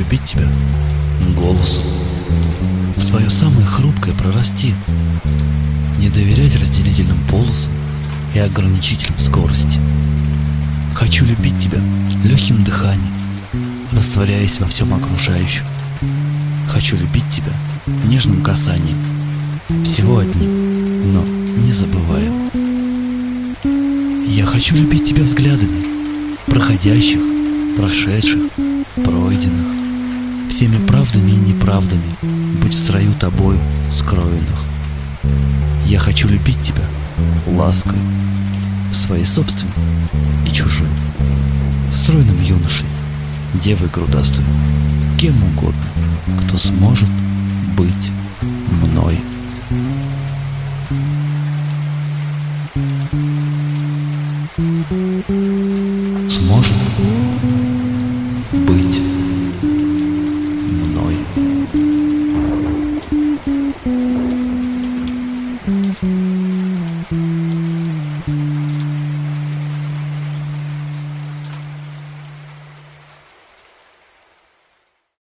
любить тебя голосом, в твое самое хрупкое прорасти, не доверять разделительным полосам и ограничителям скорости. Хочу любить тебя легким дыханием, растворяясь во всем окружающем. Хочу любить тебя нежным касанием, всего одним, но не забываем. Я хочу любить тебя взглядами проходящих, прошедших, пройденных, всеми правдами и неправдами, будь в строю тобою скроенных. Я хочу любить тебя лаской, своей собственной и чужой, стройным юношей, девой грудастой, кем угодно, кто сможет быть мной. Сможет